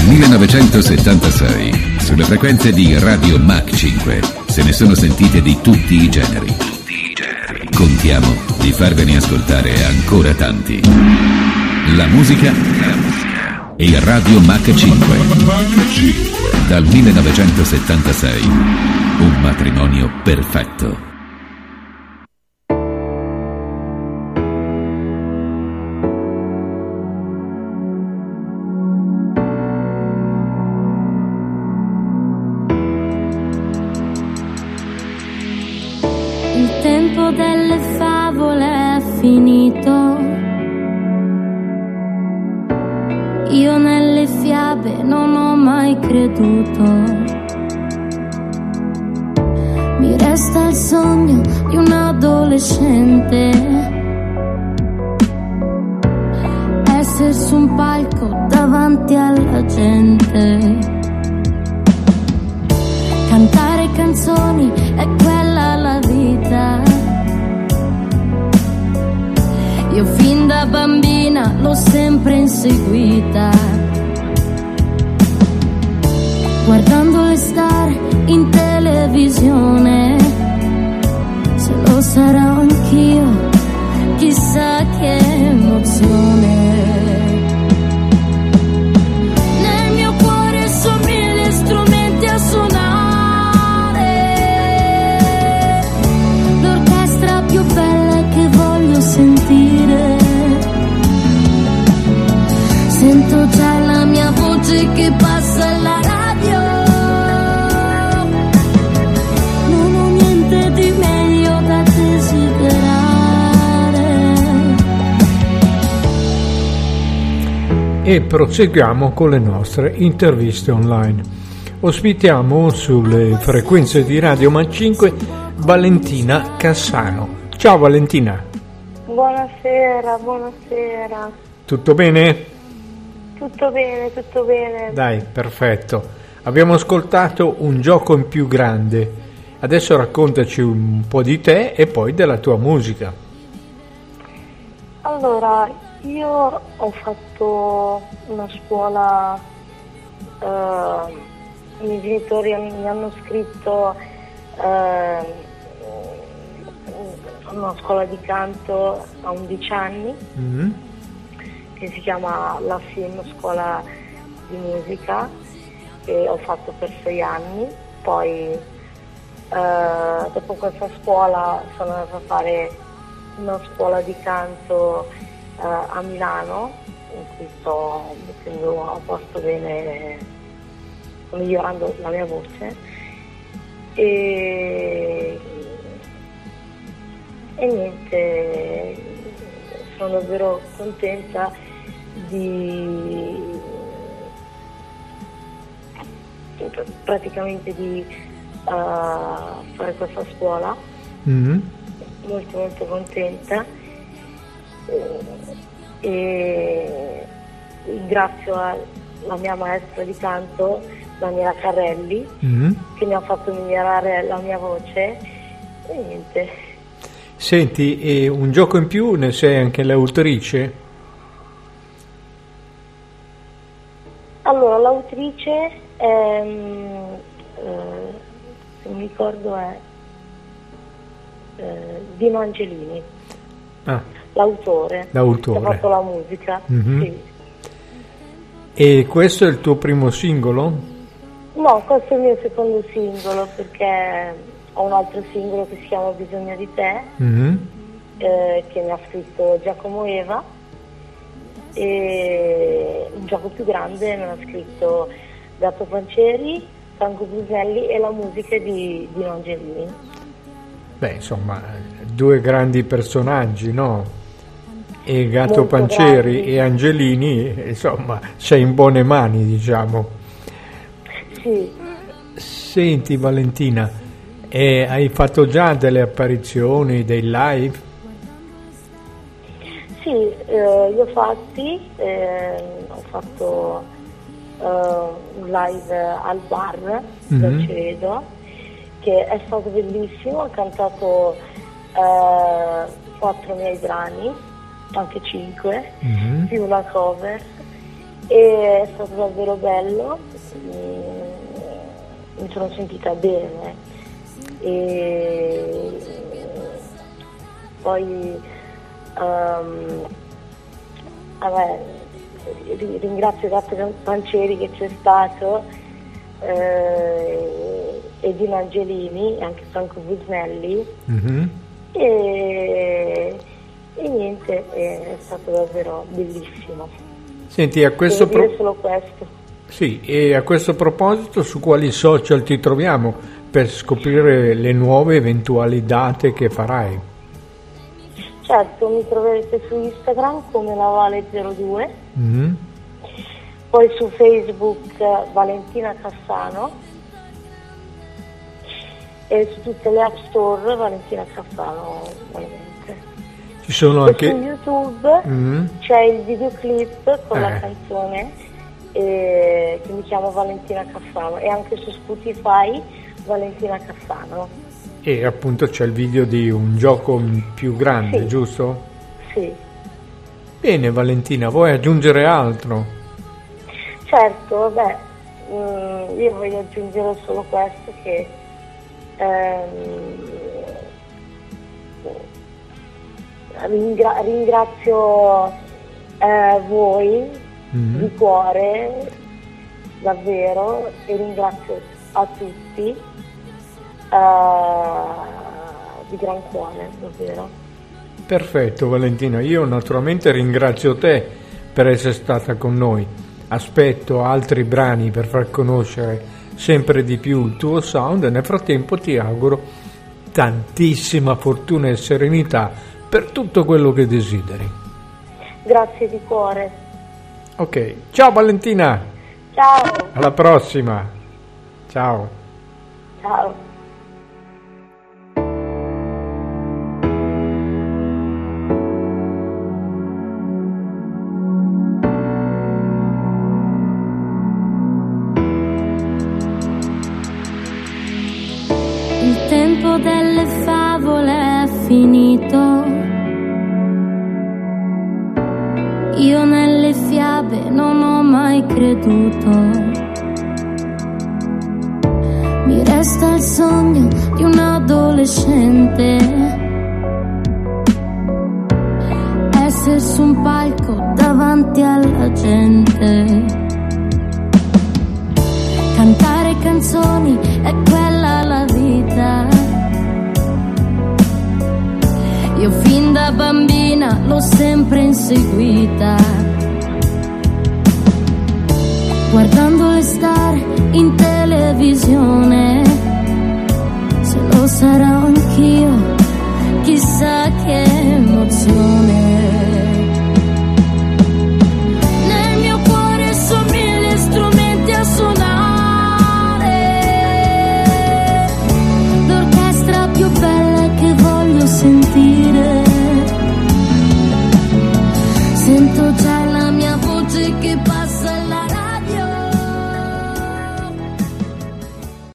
1976, sulle frequenze di Radio Mach 5, se ne sono sentite di tutti i generi. Contiamo di farvene ascoltare ancora tanti. La musica e Radio Mach 5. Dal 1976, un matrimonio perfetto. Il tempo delle favole è finito. Io nelle fiabe non ho mai creduto. Mi resta il sogno di un adolescente, essere su un palco davanti alla gente, cantare canzoni, è quella la vita. Io fin da bambina l'ho sempre inseguita, guardando le star in televisione. Se lo sarò anch'io, chissà che emozione. Nel mio cuore son mille strumenti a suonare, l'orchestra più bella che voglio sentire. Sento già la mia voce che passa alla radio. Non ho niente di meglio da desiderare. E proseguiamo con le nostre interviste online. Ospitiamo sulle frequenze di Radio Mach 5 Valentina Cassano. Ciao Valentina. Buonasera, buonasera. Tutto bene? Tutto bene, tutto bene. Dai, perfetto. Abbiamo ascoltato Un gioco in più grande. Adesso raccontaci un po' di te e poi della tua musica. Allora, io ho fatto una scuola, i miei genitori mi hanno scritto una scuola di canto a 11 anni, che si chiama la FIM, Scuola di Musica, e ho fatto per 6 anni. Poi dopo questa scuola sono andata a fare una scuola di canto a Milano, in cui sto mettendo a posto bene, sto migliorando la mia voce, e niente, sono davvero contenta praticamente di fare questa scuola. Molto molto contenta, e ringrazio la mia maestra di canto Daniela Carrelli, che mi ha fatto migliorare la mia voce, e niente. Senti, e Un gioco in più ne sei anche l'autrice? Allora, l'autrice è, se mi ricordo, è Dino Angelini. L'autore che ha fatto la musica. Sì. E questo è il tuo primo singolo? No, questo è il mio secondo singolo, perché ho un altro singolo che si chiama Bisogno di te, che mi ha scritto Giacomo Eva, e Un gioco più grande me l'ha scritto Gatto Pancieri, Franco Bruselli, e la musica è di Dino Angelini. Beh, insomma, due grandi personaggi, no? E Gatto Molto Pancieri grandi. E Angelini, insomma, sei in buone mani, diciamo. Sì. Senti Valentina, hai fatto già delle apparizioni, dei live? Sì, io ho fatto un live al bar del Cedo, che è stato bellissimo. Ho cantato 4 miei brani, anche 5, più la cover, e è stato davvero bello, mi sono sentita bene e poi ringrazio Gatte Pancieri che c'è stato, Edina Angelini e anche Franco Busnelli, e niente, è stato davvero bellissimo. Senti, a questo solo questo. Sì, e a questo proposito, su quali social ti troviamo per scoprire le nuove eventuali date che farai? Certo, mi troverete su Instagram come Lavale02, poi su Facebook Valentina Cassano e su tutte le app store Valentina Cassano ovviamente. Ci sono anche su YouTube c'è il videoclip con la canzone che mi chiamo Valentina Cassano, e anche su Spotify Valentina Cassano. E appunto c'è il video di un gioco più grande, sì. Giusto? Sì. Bene Valentina, vuoi aggiungere altro? Certo, vabbè, io voglio aggiungere solo questo, che ringrazio voi di cuore, davvero, e ringrazio a tutti di gran cuore, davvero. Perfetto Valentina, io naturalmente ringrazio te per essere stata con noi. Aspetto altri brani per far conoscere sempre di più il tuo sound e nel frattempo ti auguro tantissima fortuna e serenità per tutto quello che desideri. Grazie di cuore. Ok, ciao Valentina. Ciao. Alla prossima. Ciao. Ciao. Il tempo delle favole è finito. Io nelle fiabe non ho mai creduto. Mi resta il sogno di un adolescente, essere su un palco davanti alla gente, cantare canzoni, è quella la vita. Io fin da bambina l'ho sempre inseguita, guardando le star in televisione. Se lo sarò anch'io, chissà che emozione.